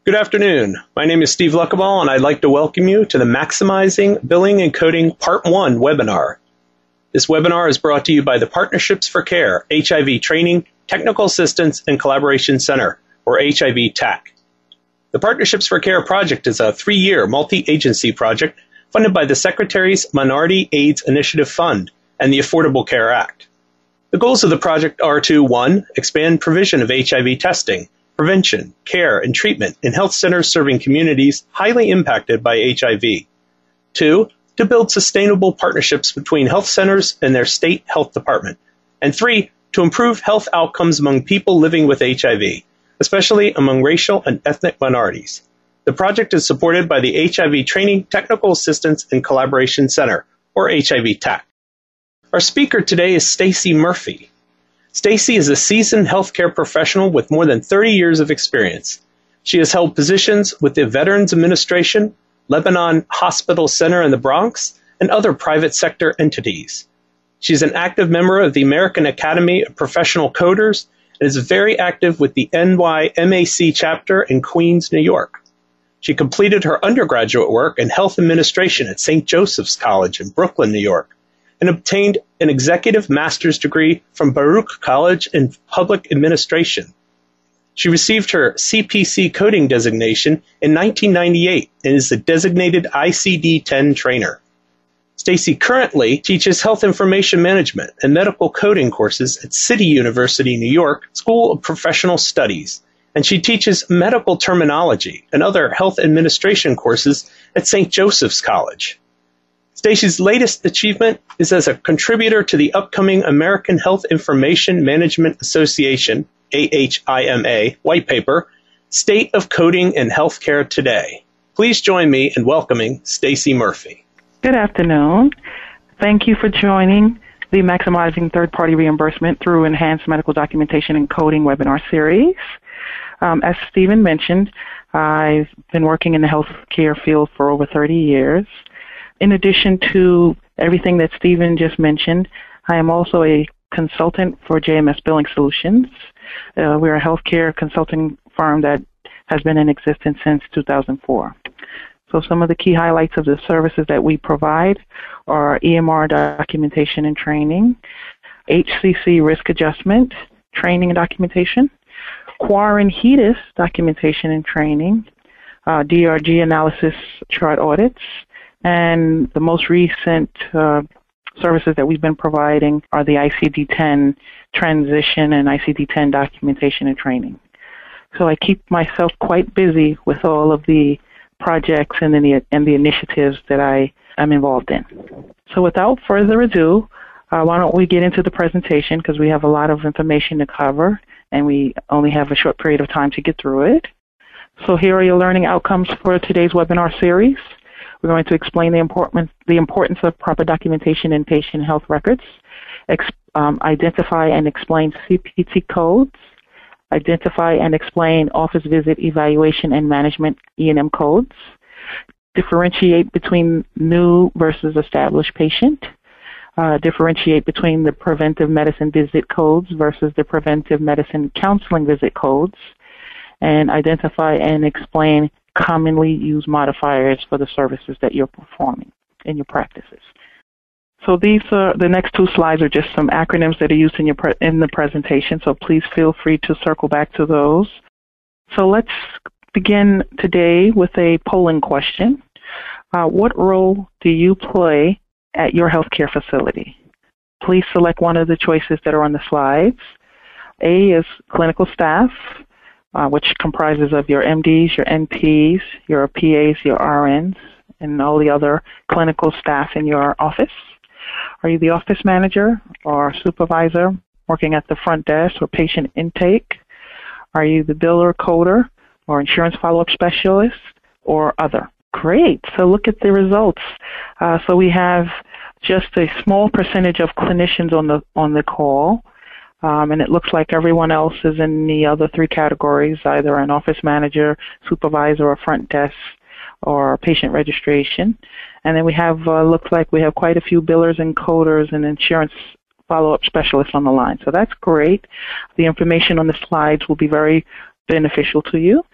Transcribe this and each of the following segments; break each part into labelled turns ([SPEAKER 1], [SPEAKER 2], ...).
[SPEAKER 1] Good afternoon. My name is Steve Luckaball, and I'd like to welcome you to the Maximizing Billing and Coding Part 1 webinar. This webinar is brought to you by the Partnerships for Care HIV Training, Technical Assistance, and Collaboration Center, or HIV TAC. The Partnerships for Care project is a 3-year multi-agency project funded by the Secretary's Minority AIDS Initiative Fund and the Affordable Care Act. The goals of the project are to 1. Expand provision of HIV testing, prevention, care, and treatment in health centers serving communities highly impacted by HIV. 2. To build sustainable partnerships between health centers and their state health department. And 3. To improve health outcomes among people living with HIV, especially among racial and ethnic minorities. The project is supported by the HIV Training, Technical Assistance, and Collaboration Center, or HIV TAC. Our speaker today is Stacey Murphy. Stacey is a seasoned healthcare professional with more than 30 years of experience. She has held positions with the Veterans Administration, Lebanon Hospital Center in the Bronx, and other private sector entities. She's an active member of the American Academy of Professional Coders and is very active with the NYMAC chapter in Queens, New York. She completed her undergraduate work in health administration at St. Joseph's College in Brooklyn, New York, and obtained an executive master's degree from Baruch College in Public Administration. She received her CPC coding designation in 1998 and is a designated ICD-10 trainer. Stacey currently teaches health information management and medical coding courses at City University, New York School of Professional Studies, and she teaches medical terminology and other health administration courses at St. Joseph's College. Stacey's latest achievement is as a contributor to the upcoming American Health Information Management Association, AHIMA, white paper, State of Coding in Healthcare Today. Please join me in welcoming Stacey Murphy.
[SPEAKER 2] Good afternoon. Thank you for joining the Maximizing Third-Party Reimbursement Through Enhanced Medical Documentation and Coding webinar series. As Stephen mentioned, I've been working in the healthcare field for over 30 years. In addition to everything that Stephen just mentioned, I am also a consultant for JMS Billing Solutions. We're a healthcare consulting firm that has been in existence since 2004. So some of the key highlights of the services that we provide are EMR documentation and training, HCC risk adjustment, training and documentation, Quar and HEDIS documentation and training, DRG analysis chart audits, and the most recent services that we've been providing are the ICD-10 transition and ICD-10 documentation and training. So I keep myself quite busy with all of the projects and the initiatives that I am involved in. So without further ado, why don't we get into the presentation, because we have a lot of information to cover and we only have a short period of time to get through it. So here are your learning outcomes for today's webinar series. We're going to explain the importance of proper documentation in patient health records, identify and explain CPT codes, identify and explain office visit evaluation and management E&M codes, differentiate between new versus established patient, differentiate between the preventive medicine visit codes versus the preventive medicine counseling visit codes, and identify and explain commonly used modifiers for the services that you're performing in your practices. So these are the next two slides are just some acronyms that are used in in the presentation, so please feel free to circle back to those. So let's begin today with a polling question. What role do you play at your healthcare facility? Please select one of the choices that are on the slides. A is clinical staff, which comprises of your MDs, your NPs, your PAs, your RNs, and all the other clinical staff in your office. Are you the office manager or supervisor working at the front desk or patient intake? Are you the biller, coder, or insurance follow-up specialist, or other? Great. So look at the results. So we have just a small percentage of clinicians on the call. And it looks like everyone else is in the other three categories, either an office manager, supervisor, or front desk, or patient registration. And then we have, looks like we have quite a few billers and coders and insurance follow-up specialists on the line. So that's great. The information on the slides will be very beneficial to you.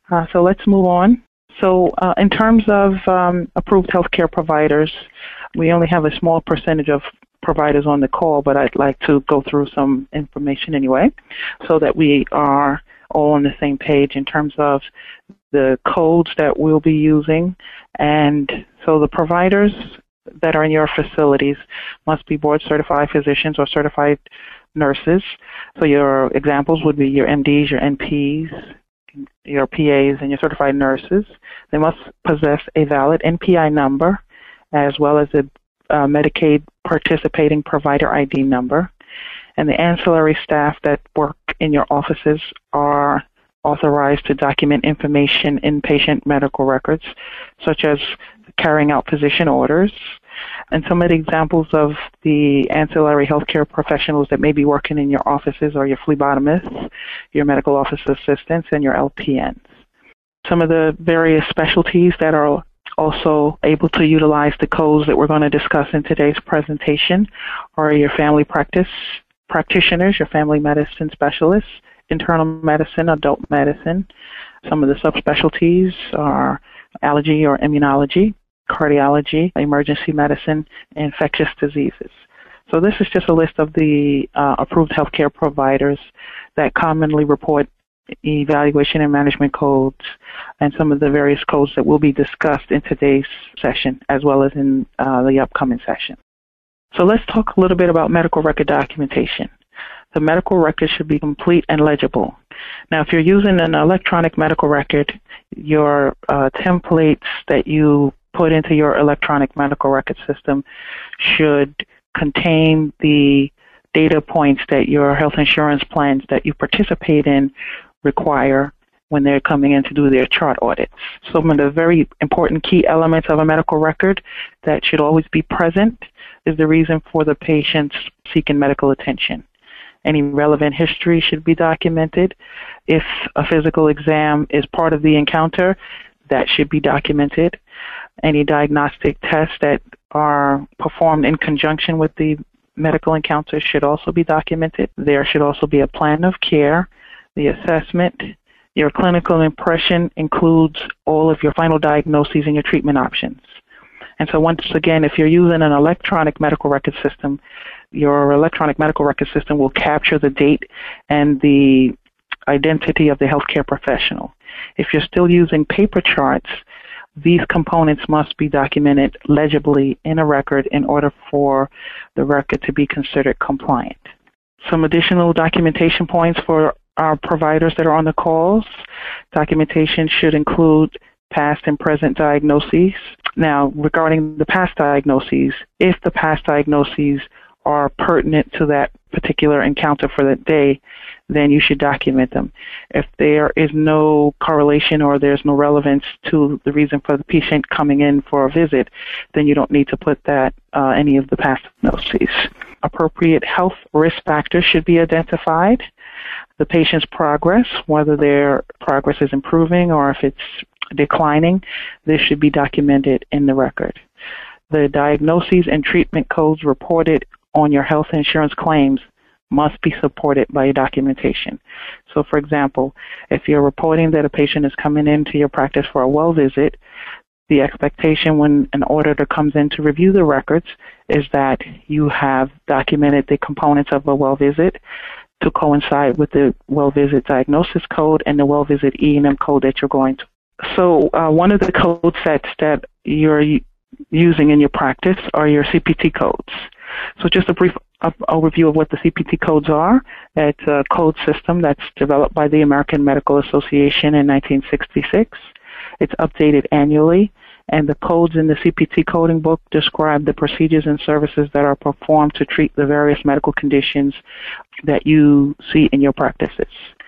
[SPEAKER 2] So let's move on. So in terms of approved healthcare providers, we only have a small percentage of providers on the call, but I'd like to go through some information anyway so that we are all on the same page in terms of the codes that we'll be using. And so the providers that are in your facilities must be board-certified physicians or certified nurses. So your examples would be your MDs, your NPs, your PAs, and your certified nurses. They must possess a valid NPI number as well as a Medicaid participating provider ID number. And the ancillary staff that work in your offices are authorized to document information in patient medical records, such as carrying out physician orders. And some of the examples of the ancillary healthcare professionals that may be working in your offices are your phlebotomists, your medical office assistants, and your LPNs. Some of the various specialties that are also able to utilize the codes that we're going to discuss in today's presentation are your family practitioners, your family medicine specialists, internal medicine, adult medicine. Some of the subspecialties are allergy or immunology, cardiology, emergency medicine, and infectious diseases. So this is just a list of the approved healthcare providers that commonly report evaluation and management codes and some of the various codes that will be discussed in today's session as well as in the upcoming session. So let's talk a little bit about medical record documentation. The medical record should be complete and legible. Now, if you're using an electronic medical record, your templates that you put into your electronic medical record system should contain the data points that your health insurance plans that you participate in require when they're coming in to do their chart audits. Some of the very important key elements of a medical record that should always be present is the reason for the patients seeking medical attention. Any relevant history should be documented. If a physical exam is part of the encounter, that should be documented. Any diagnostic tests that are performed in conjunction with the medical encounter should also be documented. There should also be a plan of care. The assessment, your clinical impression includes all of your final diagnoses and your treatment options. And so once again, if you're using an electronic medical record system, your electronic medical record system will capture the date and the identity of the healthcare professional. If you're still using paper charts, these components must be documented legibly in a record in order for the record to be considered compliant. Some additional documentation points for our providers that are on the calls. Documentation should include past and present diagnoses. Now, regarding the past diagnoses, if the past diagnoses are pertinent to that particular encounter for that day, then you should document them. If there is no correlation or there's no relevance to the reason for the patient coming in for a visit, then you don't need to put that any of the past diagnoses. Appropriate health risk factors should be identified. The patient's progress, whether their progress is improving or if it's declining, this should be documented in the record. The diagnoses and treatment codes reported on your health insurance claims must be supported by documentation. So, for example, if you're reporting that a patient is coming into your practice for a well visit, the expectation when an auditor comes in to review the records is that you have documented the components of a well visit to coincide with the well visit diagnosis code and the well visit E&M code that you're going to. So one of the code sets that you're using in your practice are your CPT codes. So just a brief overview of what the CPT codes are. It's a code system that's developed by the American Medical Association in 1966. It's updated annually, and the codes in the CPT coding book describe the procedures and services that are performed to treat the various medical conditions that you see in your practices.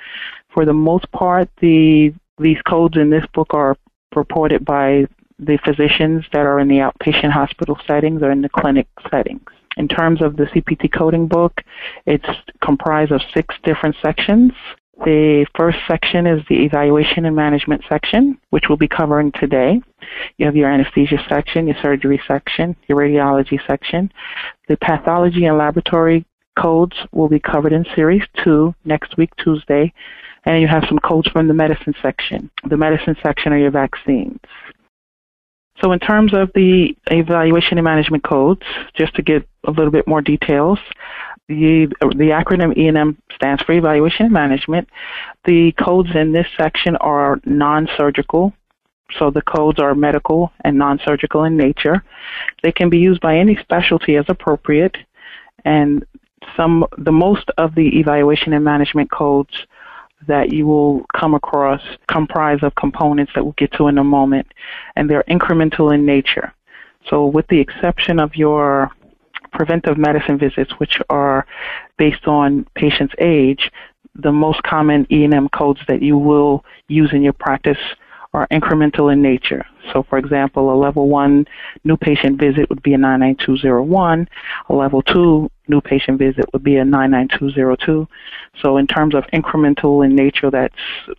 [SPEAKER 2] For the most part, these codes in this book are reported by the physicians that are in the outpatient hospital settings or in the clinic settings. In terms of the CPT coding book, it's comprised of 6 different sections. The first section is the evaluation and management section, which we'll be covering today. You have your anesthesia section, your surgery section, your radiology section. The pathology and laboratory codes will be covered in Series 2 next week, Tuesday. And you have some codes from the medicine section. The medicine section are your vaccines. So in terms of the evaluation and management codes, just to get a little bit more details, the acronym E&M stands for Evaluation and Management. The codes in this section are non-surgical. So the codes are medical and non-surgical in nature. They can be used by any specialty as appropriate, and the most of the evaluation and management codes that you will come across comprise of components that we'll get to in a moment, and they're incremental in nature. So with the exception of your preventive medicine visits, which are based on patient's age, the most common E&M codes that you will use in your practice are incremental in nature. So, for example, a level 1 new patient visit would be a 99201. A level 2 new patient visit would be a 99202. So in terms of incremental in nature, that's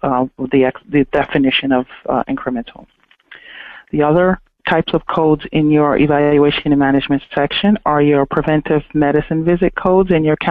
[SPEAKER 2] the definition of incremental. The other types of codes in your evaluation and management section are your preventive medicine visit codes and your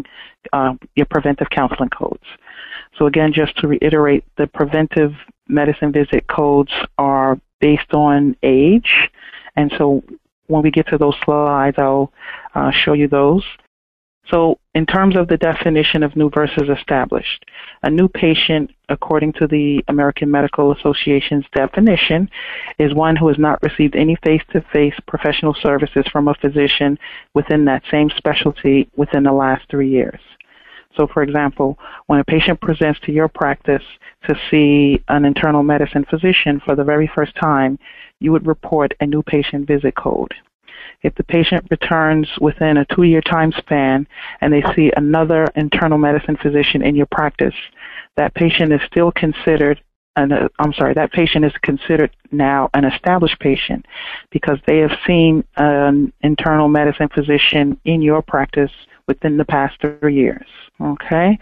[SPEAKER 2] preventive counseling codes. So again, just to reiterate, the preventive medicine visit codes are based on age. And so when we get to those slides, I'll show you those. So in terms of the definition of new versus established, a new patient, according to the American Medical Association's definition, is one who has not received any face-to-face professional services from a physician within that same specialty within the last 3 years. So, for example, when a patient presents to your practice to see an internal medicine physician for the very first time, you would report a new patient visit code. If the patient returns within a 2-year time span and they see another internal medicine physician in your practice, that patient is still considered that patient is considered now an established patient because they have seen an internal medicine physician in your practice within the past 3 years. Okay?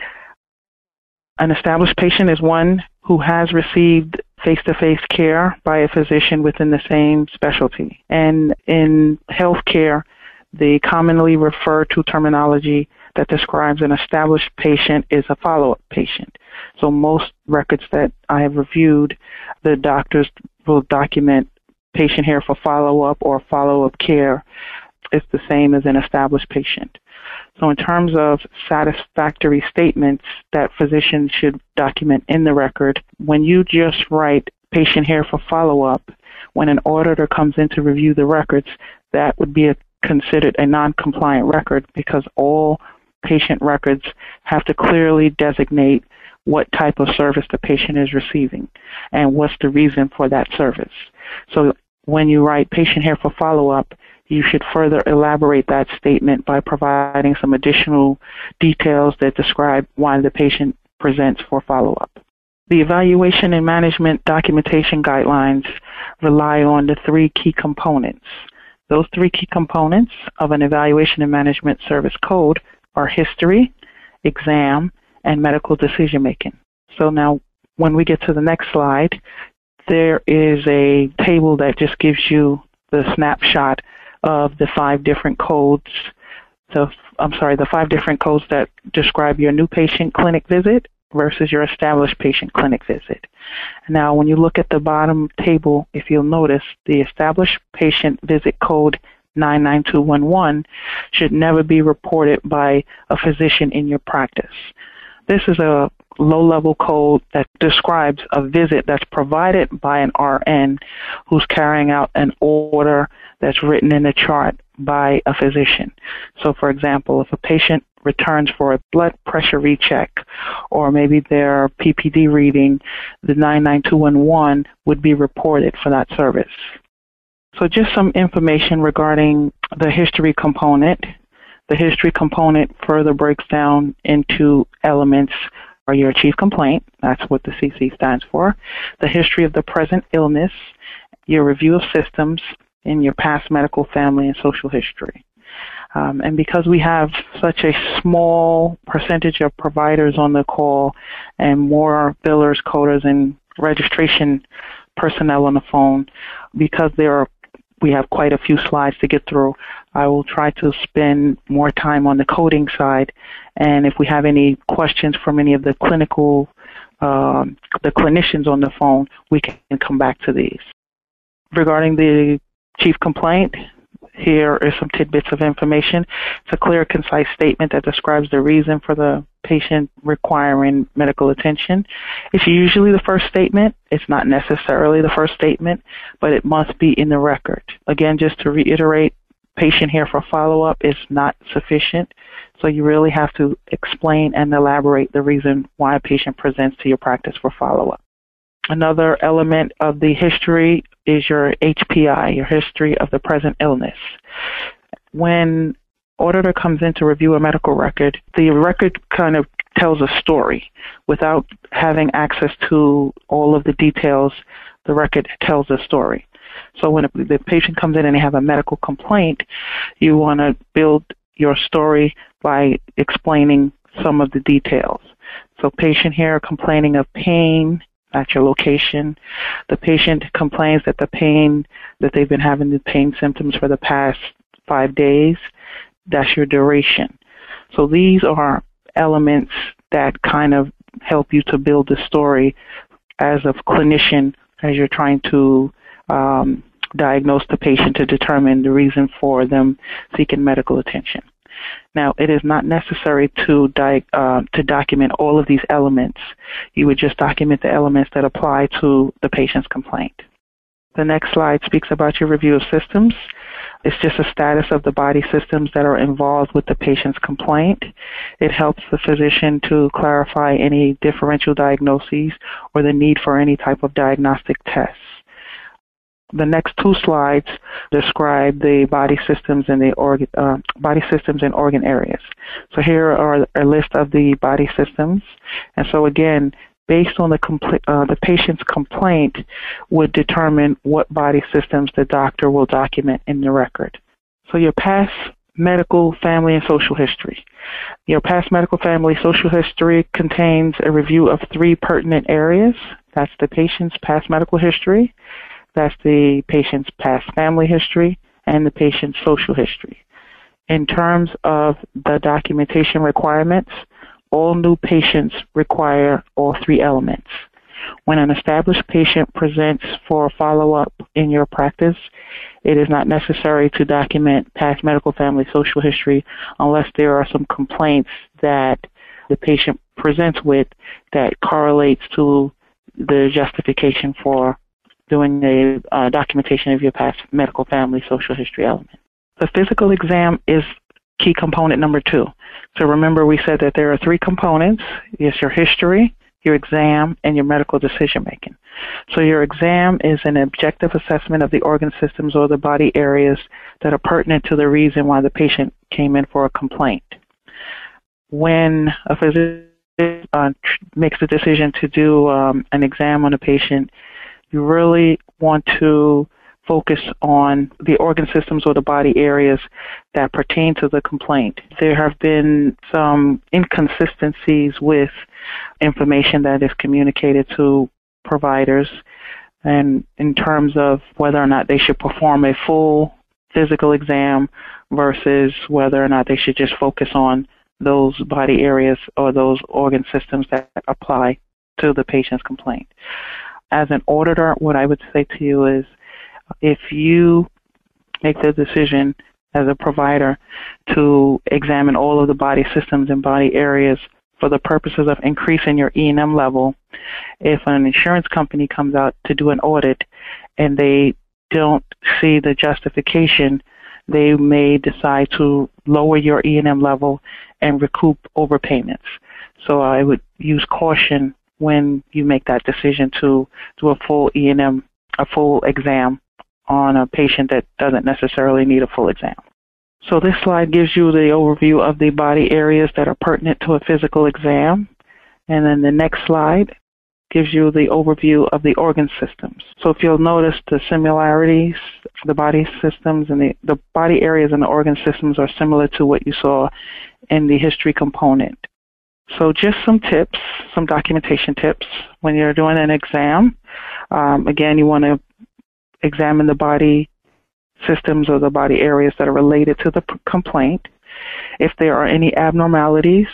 [SPEAKER 2] An established patient is one who has received face-to-face care by a physician within the same specialty. And in healthcare, the commonly referred to terminology that describes an established patient is a follow-up patient. So most records that I have reviewed, the doctors will document patient here for follow-up or follow-up care. It's the same as an established patient. So in terms of satisfactory statements that physicians should document in the record, when you just write patient here for follow-up, when an auditor comes in to review the records, that would be considered a non-compliant record because all patient records have to clearly designate what type of service the patient is receiving and what's the reason for that service. So when you write patient here for follow-up, you should further elaborate that statement by providing some additional details that describe why the patient presents for follow-up. The evaluation and management documentation guidelines rely on the 3 key components. Those 3 key components of an evaluation and management service code are history, exam, and medical decision-making. So now when we get to the next slide, there is a table that just gives you the snapshot of the 5 different codes. The 5 different codes that describe your new patient clinic visit versus your established patient clinic visit. Now, when you look at the bottom table, if you'll notice, the established patient visit code 99211 should never be reported by a physician in your practice. This is a low-level code that describes a visit that's provided by an RN who's carrying out an order that's written in the chart by a physician. So, for example, if a patient returns for a blood pressure recheck or maybe their PPD reading, the 99211 would be reported for that service. So just some information regarding the history component. The history component further breaks down into elements or your chief complaint, that's what the CC stands for, the history of the present illness, your review of systems, and your past medical, family, and social history. And because we have such a small percentage of providers on the call and more billers, coders, and registration personnel on the phone, because we have quite a few slides to get through, I will try to spend more time on the coding side. And if we have any questions from any of the clinical the clinicians on the phone, we can come back to these. Regarding the chief complaint, here are some tidbits of information. It's a clear, concise statement that describes the reason for the patient requiring medical attention. It's usually the first statement. It's not necessarily the first statement, but it must be in the record. Again, just to reiterate, patient here for follow-up is not sufficient. So you really have to explain and elaborate the reason why a patient presents to your practice for follow-up. Another element of the history is your HPI, your history of the present illness. When auditor comes in to review a medical record, the record kind of tells a story. Without having access to all of the details, the record tells a story. So when the patient comes in and they have a medical complaint, you want to build your story by explaining some of the details. So patient here complaining of pain at your location. The patient complains that the pain, that they've been having the pain symptoms for the past 5 days. That's your duration. So these are elements that kind of help you to build the story as a clinician as you're trying to diagnose the patient to determine the reason for them seeking medical attention. Now, it is not necessary to document all of these elements. You would just document the elements that apply to the patient's complaint. The next slide speaks about your review of systems. It's just a status of the body systems that are involved with the patient's complaint. It helps the physician to clarify any differential diagnoses or the need for any type of diagnostic tests. The next 2 slides describe the body systems and the organ areas. So here are a list of the body systems, and so again, based on the patient's complaint, would determine what body systems the doctor will document in the record. So your past medical, family, and social history. Your past medical, family, social history contains a review of 3 pertinent areas. That's the patient's past medical history. That's the patient's past family history and the patient's social history. In terms of the documentation requirements, all new patients require all 3 elements. When an established patient presents for follow-up in your practice, it is not necessary to document past medical, family, social history unless there are some complaints that the patient presents with that correlates to the justification for doing a documentation of your past medical, family, social history element. The physical exam is key component number 2. So remember, we said that there are 3 components. It's your history, your exam, and your medical decision-making. So your exam is an objective assessment of the organ systems or the body areas that are pertinent to the reason why the patient came in for a complaint. When a physician makes the decision to do an exam on a patient, you really want to focus on the organ systems or the body areas that pertain to the complaint. There have been some inconsistencies with information that is communicated to providers, and in terms of whether or not they should perform a full physical exam versus whether or not they should just focus on those body areas or those organ systems that apply to the patient's complaint. As an auditor, what I would say to you is, if you make the decision as a provider to examine all of the body systems and body areas for the purposes of increasing your E&M level, if an insurance company comes out to do an audit and they don't see the justification, they may decide to lower your E&M level and recoup overpayments. So I would use caution when you make that decision to do a full E&M, a full exam on a patient that doesn't necessarily need a full exam. So this slide gives you the overview of the body areas that are pertinent to a physical exam. And then the next slide gives you the overview of the organ systems. So if you'll notice the similarities, the body systems and the body areas and the organ systems are similar to what you saw in the history component. So just some tips, some documentation tips when you're doing an exam. Again, you want to examine the body systems or the body areas that are related to the complaint. If there are any abnormalities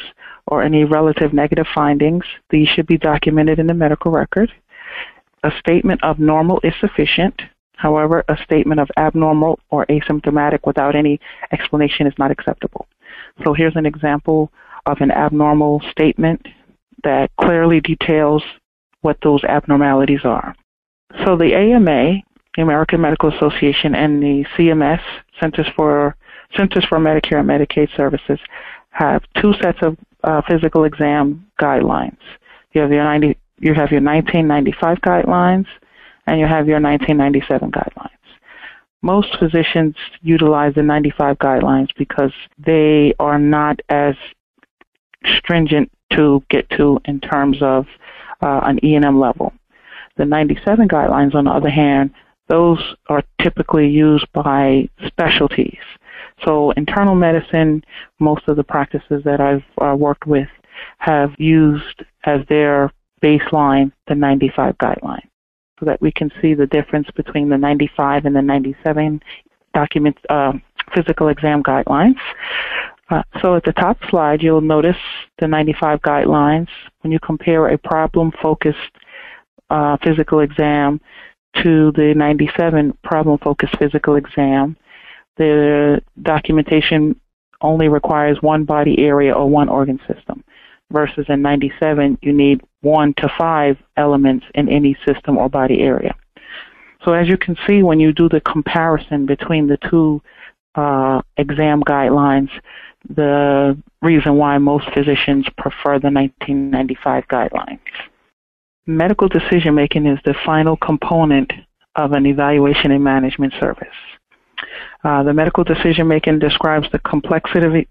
[SPEAKER 2] or any relative negative findings. These should be documented in the medical record. A statement of normal is sufficient. However, a statement of abnormal or asymptomatic without any explanation is not acceptable. So here's an example of an abnormal statement that clearly details what those abnormalities are. So the AMA, the American Medical Association, and the CMS, Centers for Medicare and Medicaid Services, have two sets of physical exam guidelines. You have your 1995 guidelines, and you have your 1997 guidelines. Most physicians utilize the 95 guidelines because they are not as stringent to get to in terms of an E&M level. The 97 guidelines, on the other hand, those are typically used by specialties. So internal medicine, most of the practices that I've worked with have used as their baseline the 95 guideline, so that we can see the difference between the 95 and the 97 physical exam guidelines. So at the top slide, you'll notice the 95 guidelines. When you compare a problem-focused physical exam to the 97 problem-focused physical exam, the documentation only requires one body area or one organ system, versus in 97, you need 1 to 5 elements in any system or body area. So as you can see, when you do the comparison between the two exam guidelines, the reason why most physicians prefer the 1995 guidelines. Medical decision-making is the final component of an evaluation and management service. The medical decision-making describes the complexity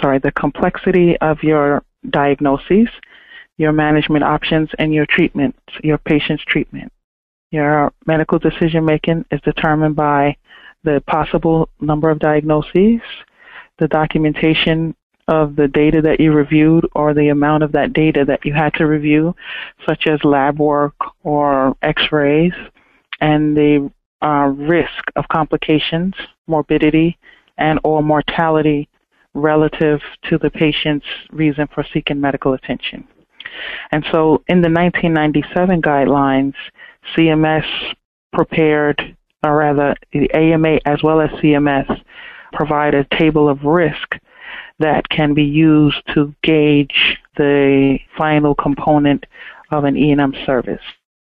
[SPEAKER 2] of your diagnoses, your management options, and your treatment, your patient's treatment. Your medical decision-making is determined by the possible number of diagnoses, the documentation of the data that you reviewed, or the amount of that data that you had to review, such as lab work or x-rays, and the risk of complications, morbidity, and or mortality relative to the patient's reason for seeking medical attention. And so in the 1997 guidelines, CMS prepared, or rather the AMA as well as CMS, provide a table of risk that can be used to gauge the final component of an E&M service.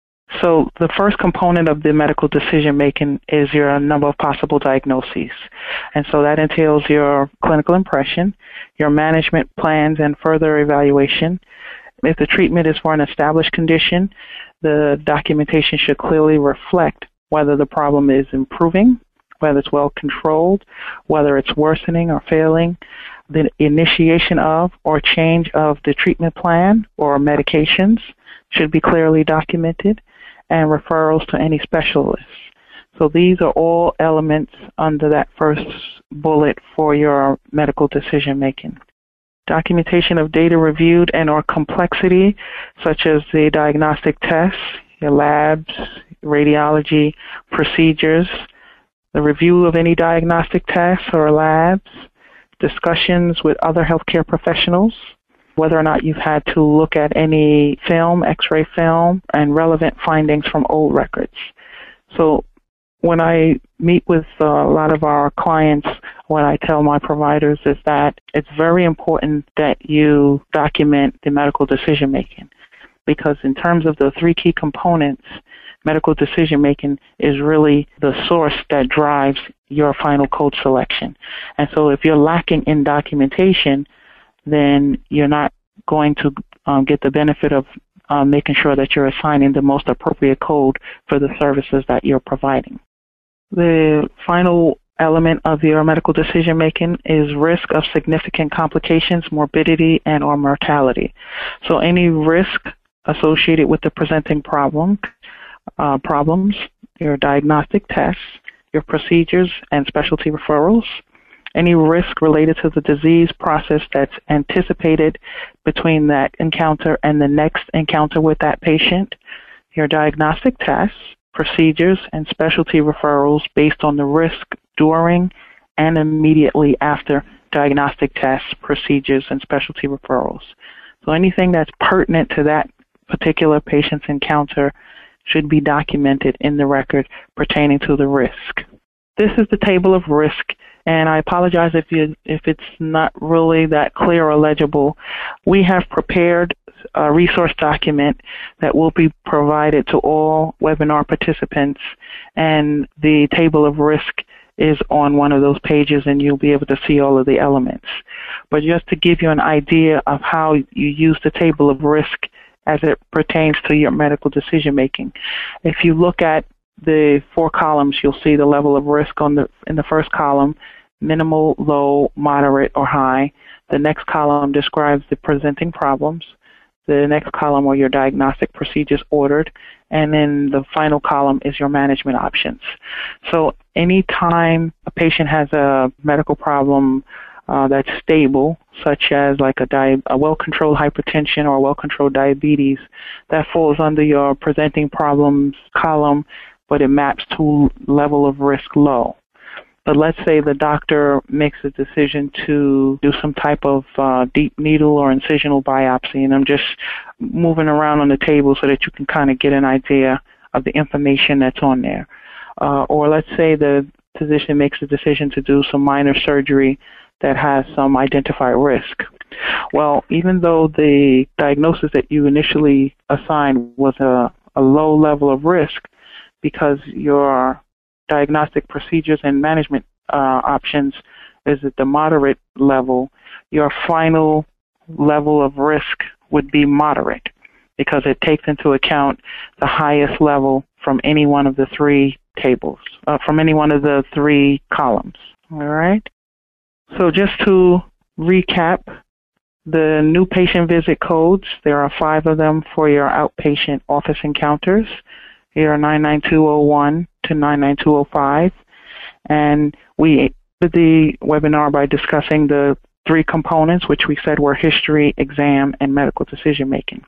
[SPEAKER 2] So the first component of the medical decision-making is your number of possible diagnoses. And so that entails your clinical impression, your management plans, and further evaluation. If the treatment is for an established condition, the documentation should clearly reflect whether the problem is improving, whether it's well controlled, whether it's worsening or failing. The initiation of or change of the treatment plan or medications should be clearly documented, and referrals to any specialists. So these are all elements under that first bullet for your medical decision-making. Documentation of data reviewed and or complexity, such as the diagnostic tests, your labs, radiology, procedures, the review of any diagnostic tests or labs, discussions with other healthcare professionals, whether or not you've had to look at any film, x-ray film, and relevant findings from old records. So when I meet with a lot of our clients, what I tell my providers is that it's very important that you document the medical decision-making, because in terms of the three key components, medical decision-making is really the source that drives your final code selection. And so if you're lacking in documentation, then you're not going to get the benefit of making sure that you're assigning the most appropriate code for the services that you're providing. The final element of your medical decision-making is risk of significant complications, morbidity, and or mortality. So any risk associated with the presenting problems, your diagnostic tests, your procedures, and specialty referrals, any risk related to the disease process that's anticipated between that encounter and the next encounter with that patient, your diagnostic tests, procedures, and specialty referrals based on the risk during and immediately after diagnostic tests, procedures, and specialty referrals. So anything that's pertinent to that particular patient's encounter should be documented in the record pertaining to the risk. This is the table of risk, and I apologize if it's not really that clear or legible. We have prepared a resource document that will be provided to all webinar participants, and the table of risk is on one of those pages, and you'll be able to see all of the elements. But just to give you an idea of how you use the table of risk as it pertains to your medical decision making, if you look at the 4 columns, you'll see the level of risk in the first column: minimal, low, moderate, or high. The next column describes the presenting problems. The next column are your diagnostic procedures ordered, and then the final column is your management options. So anytime a patient has a medical problem that's stable, such as like a well-controlled hypertension or well-controlled diabetes, that falls under your presenting problems column, but it maps to level of risk low. But let's say the doctor makes a decision to do some type of deep needle or incisional biopsy, and I'm just moving around on the table so that you can kind of get an idea of the information that's on there. Or let's say the physician makes a decision to do some minor surgery that has some identified risk. Well, even though the diagnosis that you initially assigned was a low level of risk, because your diagnostic procedures and management options is at the moderate level, your final level of risk would be moderate, because it takes into account the highest level from any one of the 3 tables, from any one of the 3 columns. All right? So just to recap, the new patient visit codes, there are 5 of them for your outpatient office encounters. Here are 99201 to 99205. And we ended the webinar by discussing the 3 components, which we said were history, exam, and medical decision making.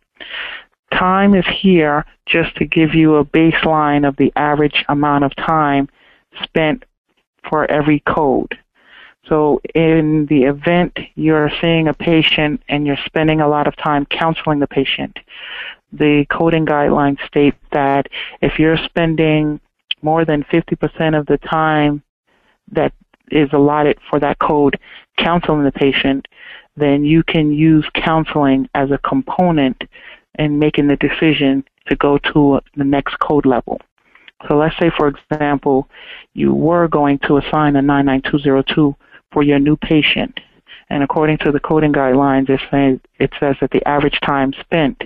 [SPEAKER 2] Time is here just to give you a baseline of the average amount of time spent for every code. So in the event you're seeing a patient and you're spending a lot of time counseling the patient, the coding guidelines state that if you're spending more than 50% of the time that is allotted for that code counseling the patient, then you can use counseling as a component in making the decision to go to the next code level. So let's say, for example, you were going to assign a 99202 for your new patient, and according to the coding guidelines, it says that the average time spent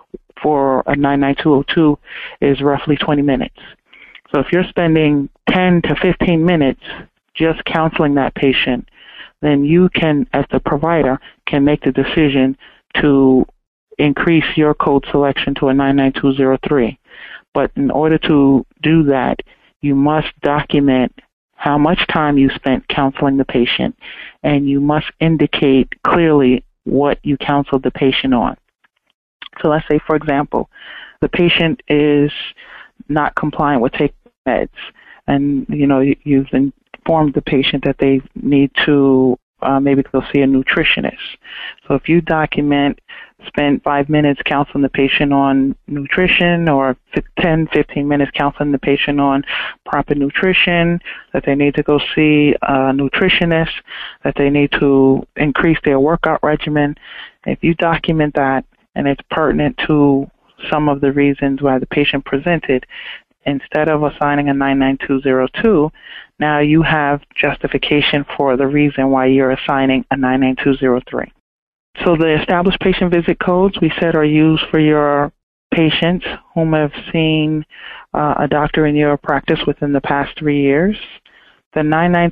[SPEAKER 2] for a 99202 is roughly 20 minutes. So if you're spending 10 to 15 minutes just counseling that patient, then you can, as the provider, can make the decision to increase your code selection to a 99203. But in order to do that, you must document how much time you spent counseling the patient, and you must indicate clearly what you counseled the patient on. So let's say, for example, the patient is not compliant with taking meds, and you've informed the patient that they need to maybe go see a nutritionist. So if you document, spend 5 minutes counseling the patient on nutrition, or 10, 15 minutes counseling the patient on proper nutrition, that they need to go see a nutritionist, that they need to increase their workout regimen. If you document that and it's pertinent to some of the reasons why the patient presented, instead of assigning a 99202, now you have justification for the reason why you're assigning a 99203. So the established patient visit codes, we said, are used for your patients whom have seen a doctor in your practice within the past 3 years. The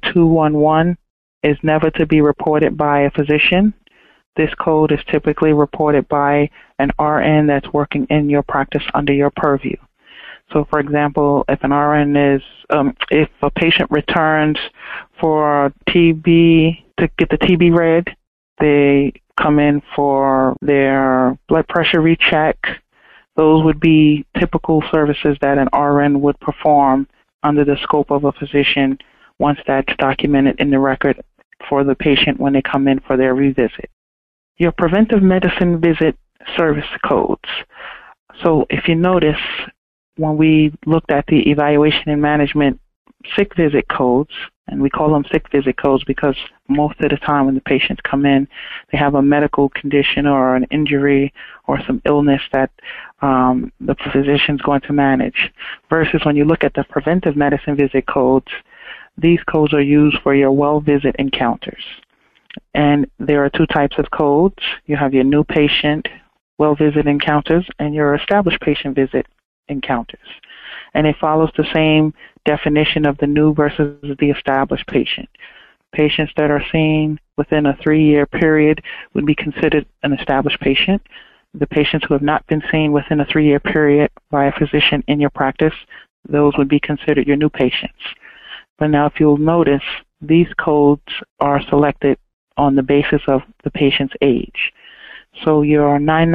[SPEAKER 2] 99211 is never to be reported by a physician. This code is typically reported by an RN that's working in your practice under your purview. So, for example, if an RN if a patient returns for TB, to get the TB read, they come in for their blood pressure recheck. Those would be typical services that an RN would perform under the scope of a physician once that's documented in the record for the patient when they come in for their revisit. your preventive medicine visit service codes. So if you notice, when we looked at the evaluation and management sick visit codes, and we call them sick visit codes because most of the time when the patients come in, they have a medical condition or an injury or some illness that the physician's going to manage. Versus when you look at the preventive medicine visit codes, these codes are used for your well visit encounters. And there are two types of codes. You have your new patient well visit encounters and your established patient visit encounters. And it follows the same definition of the new versus the established patient. Patients that are seen within a 3-year period would be considered an established patient. The patients who have not been seen within a 3-year period by a physician in your practice, those would be considered your new patients. But now if you'll notice, these codes are selected on the basis of the patient's age. So your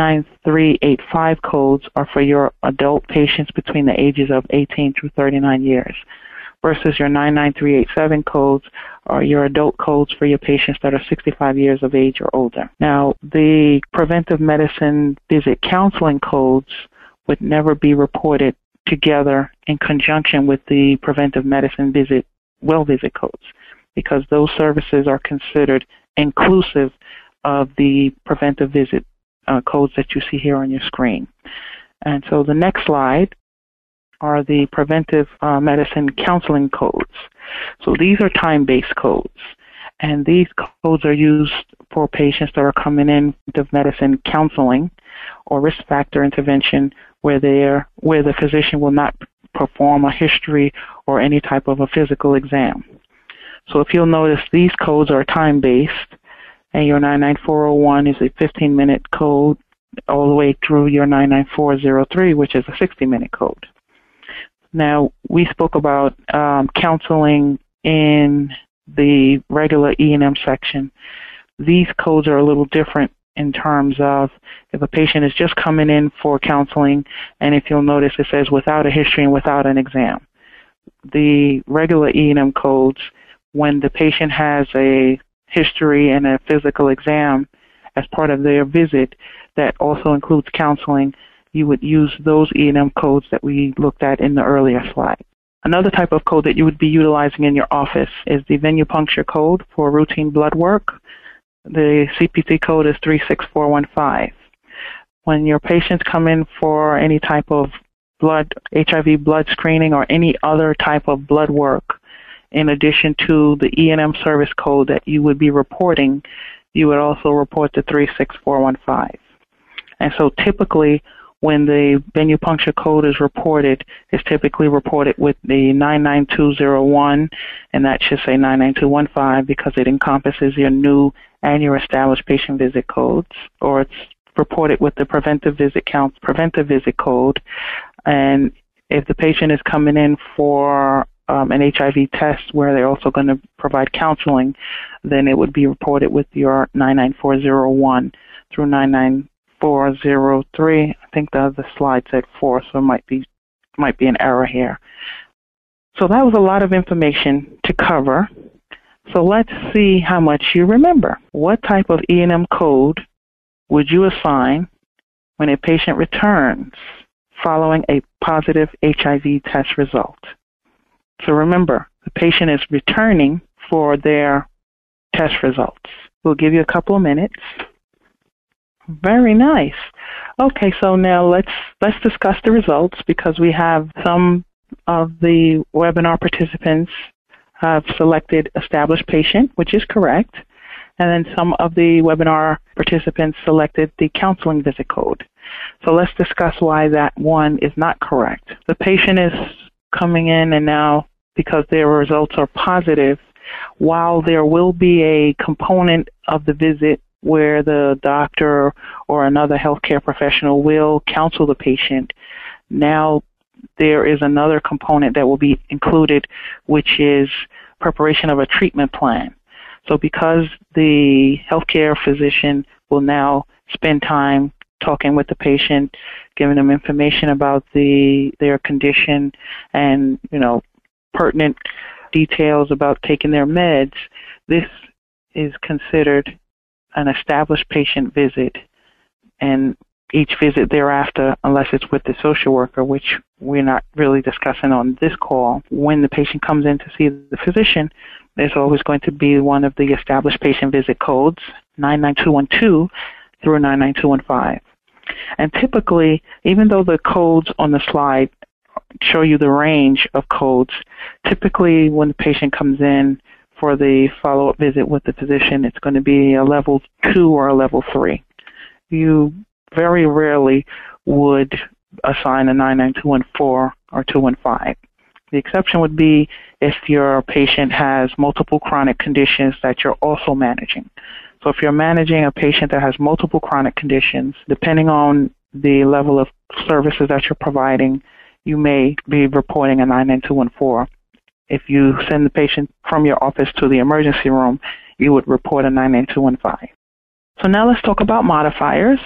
[SPEAKER 2] 99385 codes are for your adult patients between the ages of 18 through 39 years, versus your 99387 codes are your adult codes for your patients that are 65 years of age or older. Now, the preventive medicine visit counseling codes would never be reported together in conjunction with the preventive medicine visit well visit codes, because those services are considered inclusive of the preventive visit codes that you see here on your screen. And so the next slide are the preventive medicine counseling codes. So these are time-based codes, and these codes are used for patients that are coming in with medicine counseling or risk factor intervention where the physician will not perform a history or any type of a physical exam. So if you'll notice, these codes are time-based, and your 99401 is a 15-minute code all the way through your 99403, which is a 60-minute code. Now, we spoke about counseling in the regular E&M section. These codes are a little different in terms of if a patient is just coming in for counseling, and if you'll notice it says without a history and without an exam. The regular E&M codes, when the patient has a history and a physical exam as part of their visit that also includes counseling, you would use those E&M codes that we looked at in the earlier slide. Another type of code that you would be utilizing in your office is the venipuncture code for routine blood work. The CPT code is 36415. When your patients come in for any type of HIV blood screening or any other type of blood work, in addition to the E&M service code that you would be reporting, you would also report the 36415. And so typically, when the venipuncture code is reported, it's typically reported with the 99201, and that should say 99215 because it encompasses your new and your established patient visit codes, or it's reported with the preventive visit code. And if the patient is coming in for an HIV test where they're also going to provide counseling, then it would be reported with your 99401 through 99403. I think the other slide said 4, so it might be an error here. So that was a lot of information to cover. So let's see how much you remember. What type of E&M code would you assign when a patient returns following a positive HIV test result? So remember, the patient is returning for their test results. We'll give you a couple of minutes. Very nice. Okay, so now let's discuss the results, because we have some of the webinar participants have selected established patient, which is correct, and then some of the webinar participants selected the counseling visit code. So let's discuss why that one is not correct. The patient is coming in, and now because their results are positive, while there will be a component of the visit where the doctor or another healthcare professional will counsel the patient, now there is another component that will be included, which is preparation of a treatment plan. So because the healthcare physician will now spend time talking with the patient, giving them information about their condition and, pertinent details about taking their meds, this is considered an established patient visit, and each visit thereafter, unless it's with the social worker, which we're not really discussing on this call, when the patient comes in to see the physician, there's always going to be one of the established patient visit codes, 99212 through 99215. And typically, even though the codes on the slide show you the range of codes, typically when the patient comes in for the follow-up visit with the physician, it's going to be a level 2 or a level 3. You very rarely would assign a 99214 or 215. The exception would be if your patient has multiple chronic conditions that you're also managing. So if you're managing a patient that has multiple chronic conditions, depending on the level of services that you're providing, you may be reporting a 99214. If you send the patient from your office to the emergency room, you would report a 99215. So now let's talk about modifiers.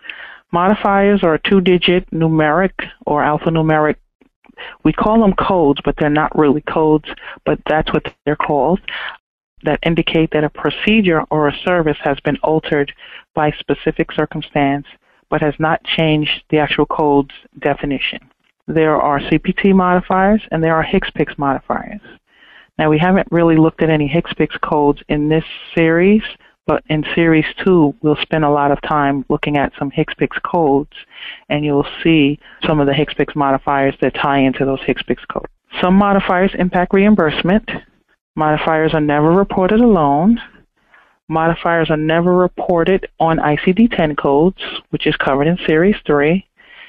[SPEAKER 2] Modifiers are a 2-digit numeric or alphanumeric. We call them codes, but they're not really codes, but that's what they're called, that indicate that a procedure or a service has been altered by specific circumstance, but has not changed the actual code's definition. There are CPT modifiers and there are HCPCS modifiers. Now, we haven't really looked at any HCPCS codes in this series, but in Series 2, we'll spend a lot of time looking at some HCPCS codes, and you'll see some of the HCPCS modifiers that tie into those HCPCS codes. Some modifiers impact reimbursement. Modifiers are never reported alone. Modifiers are never reported on ICD-10 codes, which is covered in Series 3.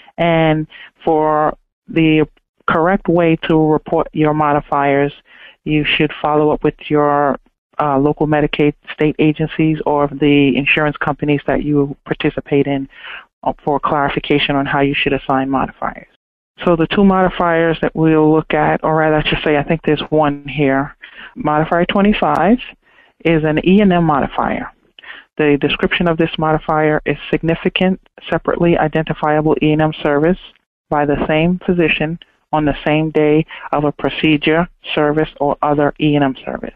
[SPEAKER 2] And for the correct way to report your modifiers, you should follow up with your local Medicaid state agencies or the insurance companies that you participate in for clarification on how you should assign modifiers. So the 2 modifiers that we'll look at, or rather I should say I think there's one here. Modifier 25 is an E&M modifier. The description of this modifier is significant, separately identifiable E&M service by the same physician on the same day of a procedure, service, or other E&M service.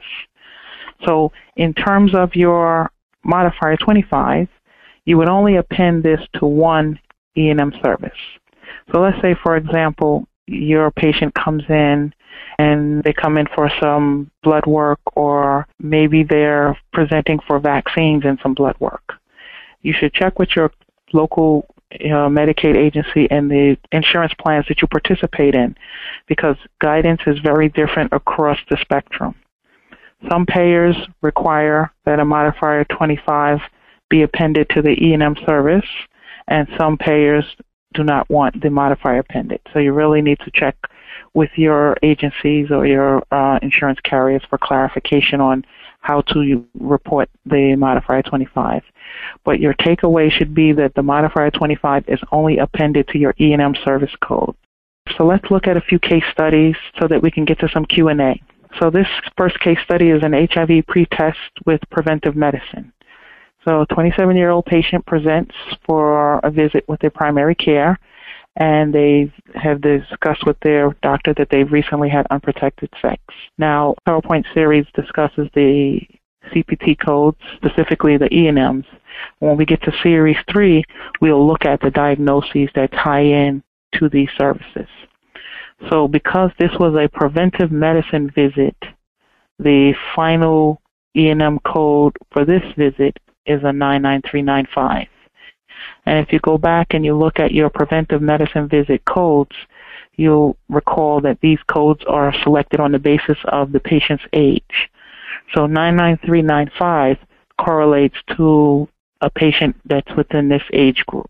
[SPEAKER 2] So in terms of your modifier 25, you would only append this to one E&M service. So let's say, for example, your patient comes in and they come in for some blood work, or maybe they're presenting for vaccines and some blood work. You should check with your local Medicaid agency and the insurance plans that you participate in, because guidance is very different across the spectrum. Some payers require that a modifier 25 be appended to the E&M service, and some payers do not want the modifier appended. So you really need to check with your agencies or your insurance carriers for clarification on how to report the modifier 25. But your takeaway should be that the modifier 25 is only appended to your E&M service code. So let's look at a few case studies so that we can get to some Q&A. So this first case study is an HIV pretest with preventive medicine. So a 27-year-old patient presents for a visit with their primary care, and they have discussed with their doctor that they've recently had unprotected sex. Now, PowerPoint series discusses the CPT codes, specifically the E&Ms. When we get to Series 3, we'll look at the diagnoses that tie in to these services. So because this was a preventive medicine visit, the final E&M code for this visit is a 99395. And if you go back and you look at your preventive medicine visit codes, you'll recall that these codes are selected on the basis of the patient's age. So 99395 correlates to a patient that's within this age group.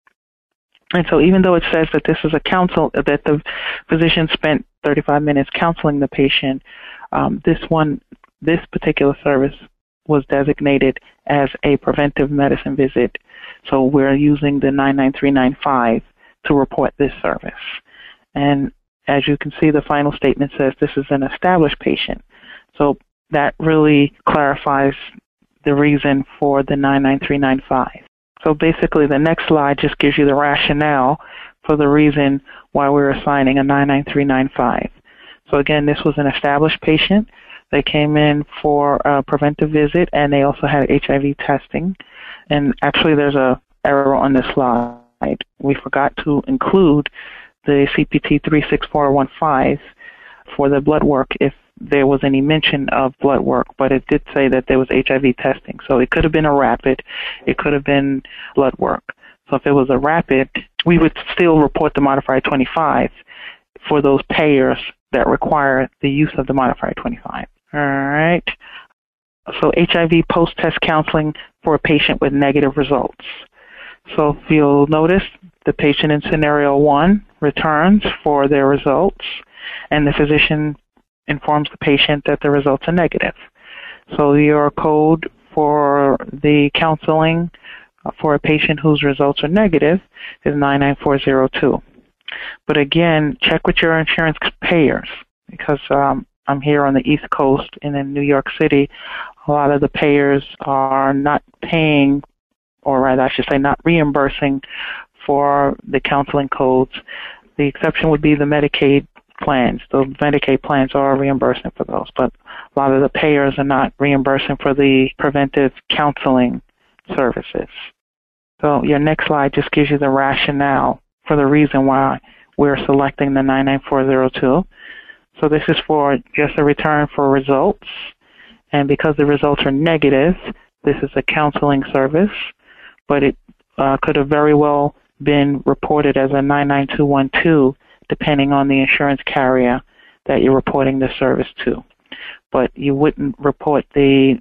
[SPEAKER 2] And so even though it says that this is that the physician spent 35 minutes counseling the patient, this particular service was designated as a preventive medicine visit. So we're using the 99395 to report this service. And as you can see, the final statement says this is an established patient. So that really clarifies the reason for the 99395. So basically, the next slide just gives you the rationale for the reason why we're assigning a 99395. So again, this was an established patient. They came in for a preventive visit, and they also had HIV testing. And actually, there's a error on this slide. We forgot to include the CPT 36415 for the blood work if there was any mention of blood work, but it did say that there was HIV testing. So it could have been a rapid, it could have been blood work. So if it was a rapid, we would still report the modifier 25 for those payers that require the use of the modifier 25. All right. So HIV post-test counseling for a patient with negative results. So if you'll notice, the patient in scenario 1 returns for their results, and the physician informs the patient that the results are negative. So your code for the counseling for a patient whose results are negative is 99402. But again, check with your insurance payers, because I'm here on the East Coast and in New York City, a lot of the payers are not paying, or rather I should say not reimbursing for the counseling codes. The exception would be the Medicaid plans. The Medicaid plans are reimbursing for those, but a lot of the payers are not reimbursing for the preventive counseling services. So your next slide just gives you the rationale for the reason why we're selecting the 99402. So this is for just a return for results, and because the results are negative, this is a counseling service, but it could have very well been reported as a 99212 depending on the insurance carrier that you're reporting the service to. But you wouldn't report the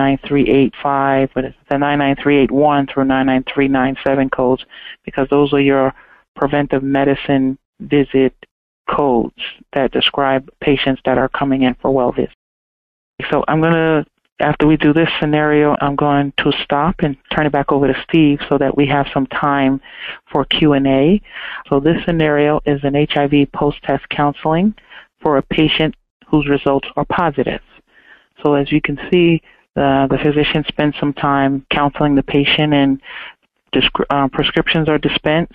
[SPEAKER 2] 99385, but it's the 99381 through 99397 codes, because those are your preventive medicine visit codes that describe patients that are coming in for well visits. So I'm going to, after we do this scenario, I'm going to stop and turn it back over to Steve so that we have some time for Q&A. So this scenario is an HIV post-test counseling for a patient whose results are positive. So as you can see, the physician spends some time counseling the patient, and prescriptions are dispensed,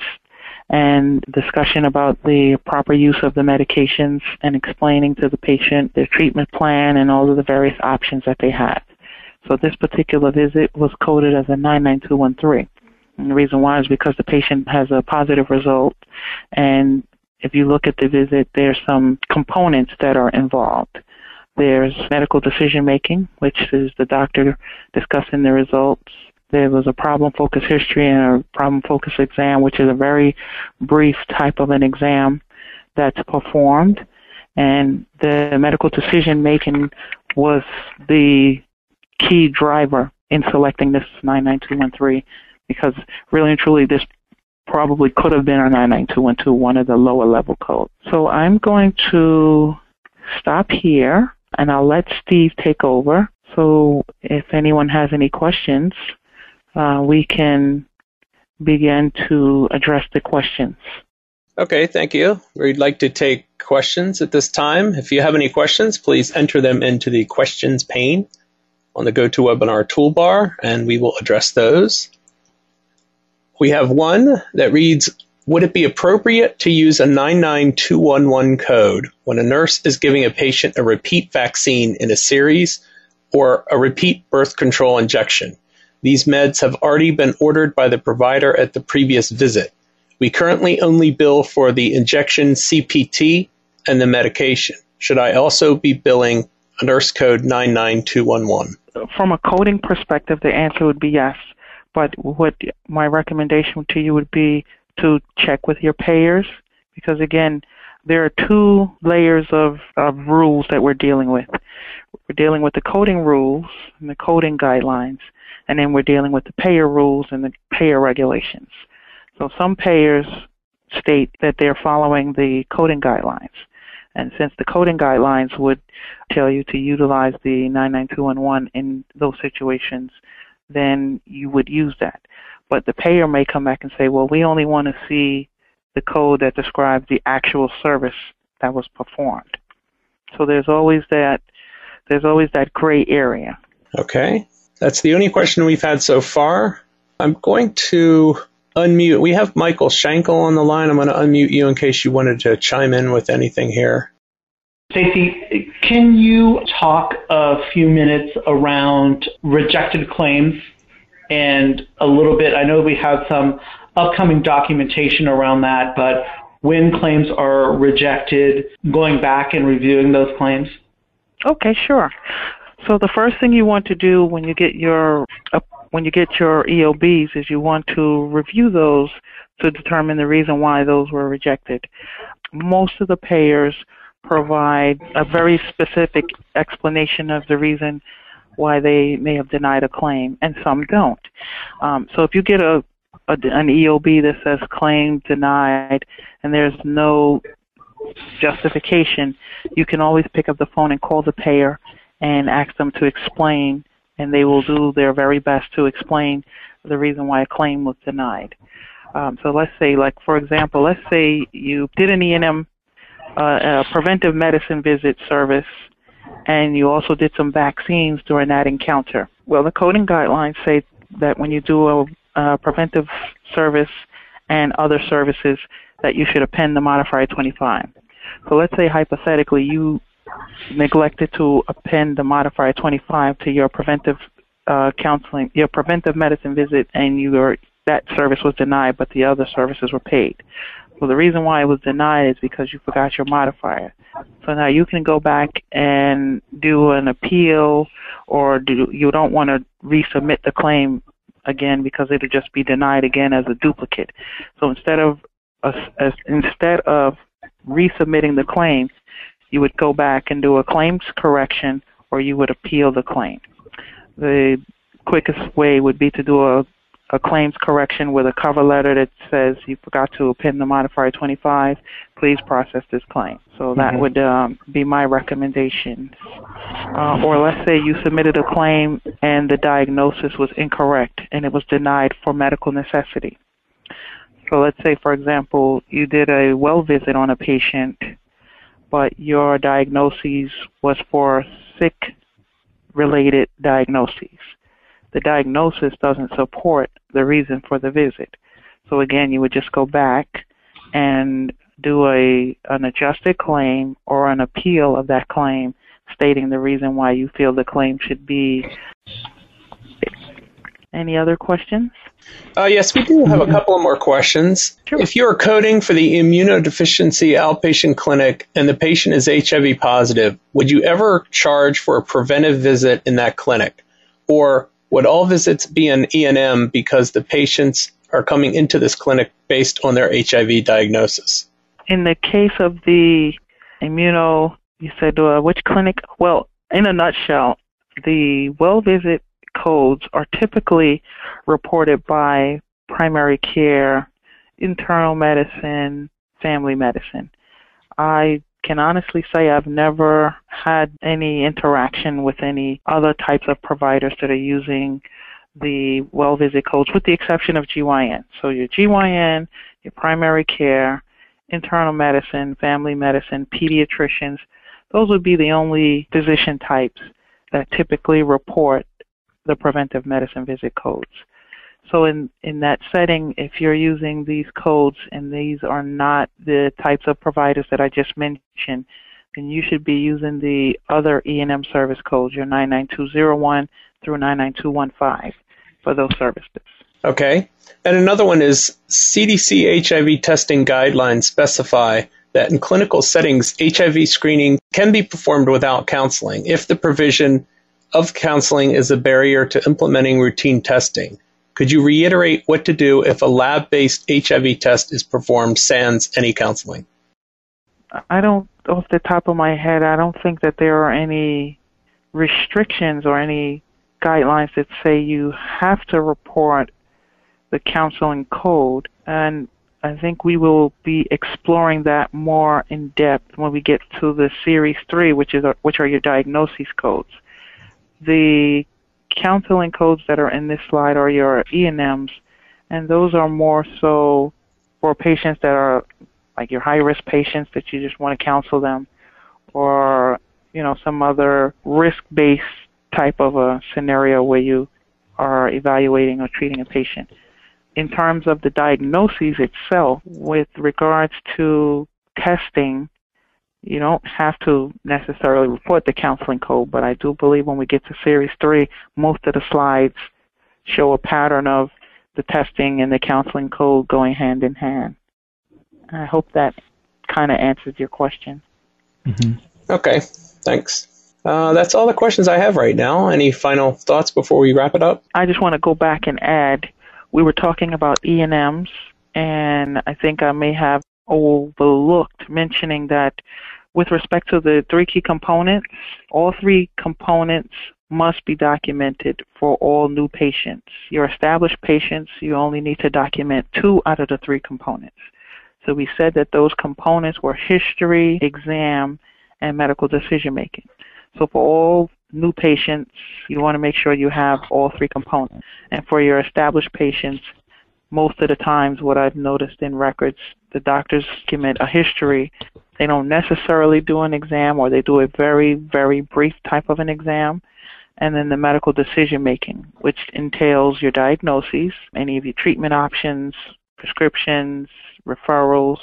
[SPEAKER 2] and discussion about the proper use of the medications, and explaining to the patient their treatment plan and all of the various options that they have. So this particular visit was coded as a 99213. And the reason why is because the patient has a positive result, and if you look at the visit, there's some components that are involved. There's medical decision-making, which is the doctor discussing the results. There was a problem-focused history and a problem-focused exam, which is a very brief type of an exam that's performed. And the medical decision-making was the key driver in selecting this 99213, because really and truly this probably could have been a 99212, one of the lower level codes. So I'm going to stop here, and I'll let Steve take over. So if anyone has any questions, we can begin to address the questions.
[SPEAKER 1] Okay, thank you. We'd like to take questions at this time. If you have any questions, please enter them into the questions pane on the GoToWebinar toolbar, and we will address those. We have one that reads, would it be appropriate to use a 99211 code when a nurse is giving a patient a repeat vaccine in a series or a repeat birth control injection? These meds have already been ordered by the provider at the previous visit. We currently only bill for the injection CPT and the medication. Should I also be billing a nurse code 99211?
[SPEAKER 2] From a coding perspective, the answer would be yes. But what my recommendation to you would be to check with your payers, because again, there are two layers of rules that we're dealing with. We're dealing with the coding rules and the coding guidelines, and then we're dealing with the payer rules and the payer regulations. So some payers state that they're following the coding guidelines. And since the coding guidelines would tell you to utilize the 99211 in those situations, then you would use that. But the payer may come back and say, well, we only want to see the code that describes the actual service that was performed. So there's always that gray area.
[SPEAKER 1] Okay. That's the only question we've had so far. I'm going to unmute. We have Michael Schenkel on the line. I'm going to unmute you in case you wanted to chime in with anything here.
[SPEAKER 3] Stacey, can you talk a few minutes around rejected claims and a little bit, I know we have some upcoming documentation around that, but when claims are rejected, going back and reviewing those claims?
[SPEAKER 2] Okay, sure. So the first thing you want to do when you get your EOBs is you want to review those to determine the reason why those were rejected. Most of the payers provide a very specific explanation of the reason why they may have denied a claim, and some don't. So if you get an EOB that says claim denied and there's no justification, you can always pick up the phone and call the payer and ask them to explain, and they will do their very best to explain the reason why a claim was denied. So let's say, like, for example, let's say you did an E&M a preventive medicine visit service, and you also did some vaccines during that encounter. Well, the coding guidelines say that when you do a preventive service and other services, that you should append the modifier 25. So let's say hypothetically you neglected to append the modifier 25 to your preventive counseling, your preventive medicine visit, and that service was denied, but the other services were paid. Well, the reason why it was denied is because you forgot your modifier. So now you can go back and do an appeal, or you don't want to resubmit the claim again because it'll just be denied again as a duplicate. So instead of resubmitting the claim, you would go back and do a claims correction, or you would appeal the claim. The quickest way would be to do a claims correction with a cover letter that says you forgot to append the modifier 25, please process this claim. So that would be my recommendation. Or let's say you submitted a claim and the diagnosis was incorrect and it was denied for medical necessity. So let's say, for example, you did a well visit on a patient, but your diagnosis was for sick-related diagnoses. The diagnosis doesn't support the reason for the visit. So again, you would just go back and do an adjusted claim or an appeal of that claim, stating the reason why you feel the claim should be. Any other questions?
[SPEAKER 1] Yes, we do have a couple of more questions.
[SPEAKER 2] Sure.
[SPEAKER 1] If you're coding for the immunodeficiency outpatient clinic and the patient is HIV positive, would you ever charge for a preventive visit in that clinic? Or would all visits be an E&M because the patients are coming into this clinic based on their HIV diagnosis?
[SPEAKER 2] In the case of the you said which clinic? Well, in a nutshell, the well visit codes are typically reported by primary care, internal medicine, family medicine. I can honestly say I've never had any interaction with any other types of providers that are using the well visit codes, with the exception of GYN. So your GYN, your primary care, internal medicine, family medicine, pediatricians, those would be the only physician types that typically report the preventive medicine visit codes. So in that setting, if you're using these codes and these are not the types of providers that I just mentioned, then you should be using the other E&M service codes, your 99201 through 99215 for those services.
[SPEAKER 1] Okay. And another one is CDC HIV testing guidelines specify that in clinical settings, HIV screening can be performed without counseling if the provision of counseling is a barrier to implementing routine testing. Could you reiterate what to do if a lab-based HIV test is performed sans any counseling?
[SPEAKER 2] I don't, off the top of my head, I don't think that there are any restrictions or any guidelines that say you have to report the counseling code. And I think we will be exploring that more in depth when we get to the Series 3, which are your diagnosis codes. The counseling codes that are in this slide are your E&Ms, and those are more so for patients that are like your high-risk patients that you just want to counsel them, or some other risk-based type of a scenario where you are evaluating or treating a patient. In terms of the diagnosis itself, with regards to testing, You don't have to necessarily report the counseling code, but I do believe when we get to Series 3, most of the slides show a pattern of the testing and the counseling code going hand in hand. I hope that kind of answers your question.
[SPEAKER 1] Mm-hmm. Okay, thanks. That's all the questions I have right now. Any final thoughts before we wrap it up?
[SPEAKER 2] I just want to go back and add, we were talking about E&Ms, and I think I may have overlooked mentioning that with respect to the 3 key components, all 3 components must be documented for all new patients. Your established patients, you only need to document 2 out of the 3 components. So we said that those components were history, exam, and medical decision-making. So for all new patients, you want to make sure you have all 3 components. And for your established patients, most of the times what I've noticed in records, the doctors document a history. They don't necessarily do an exam, or they do a very, very brief type of an exam. And then the medical decision-making, which entails your diagnoses, any of your treatment options, prescriptions, referrals.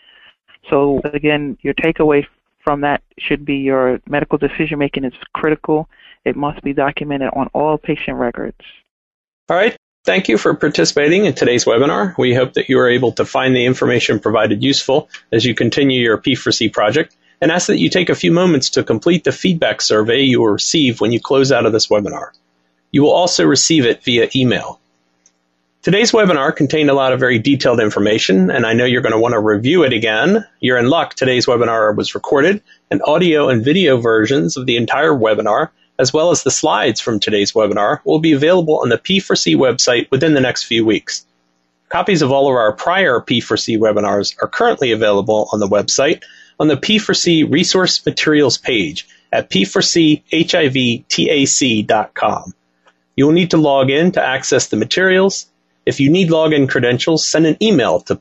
[SPEAKER 2] So again, your takeaway from that should be your medical decision-making is critical. It must be documented on all patient records.
[SPEAKER 1] All right. Thank you for participating in today's webinar. We hope that you were able to find the information provided useful as you continue your P4C project, and ask that you take a few moments to complete the feedback survey you will receive when you close out of this webinar. You will also receive it via email. Today's webinar contained a lot of very detailed information, and I know you're going to want to review it again. You're in luck. Today's webinar was recorded, and audio and video versions of the entire webinar, as well as the slides from today's webinar, will be available on the P4C website within the next few weeks. Copies of all of our prior P4C webinars are currently available on the website on the P4C resource materials page at p4chivtac.com. You will need to log in to access the materials. If you need login credentials, send an email to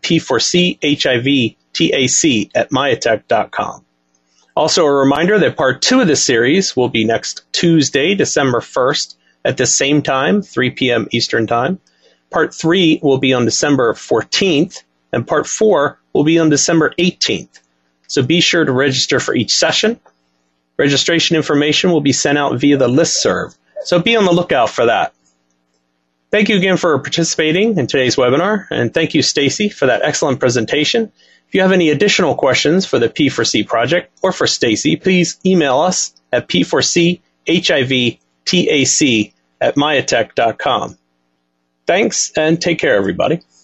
[SPEAKER 1] p4chivtac@myatech.com. Also, a reminder that Part 2 of this series will be next Tuesday, December 1st, at the same time, 3 p.m. Eastern Time. Part 3 will be on December 14th, and Part 4 will be on December 18th. So be sure to register for each session. Registration information will be sent out via the listserv, so be on the lookout for that. Thank you again for participating in today's webinar, and thank you, Stacy, for that excellent presentation. If you have any additional questions for the P4C project or for Stacy, please email us at p4chivtac@myatech.com. Thanks, and take care, everybody.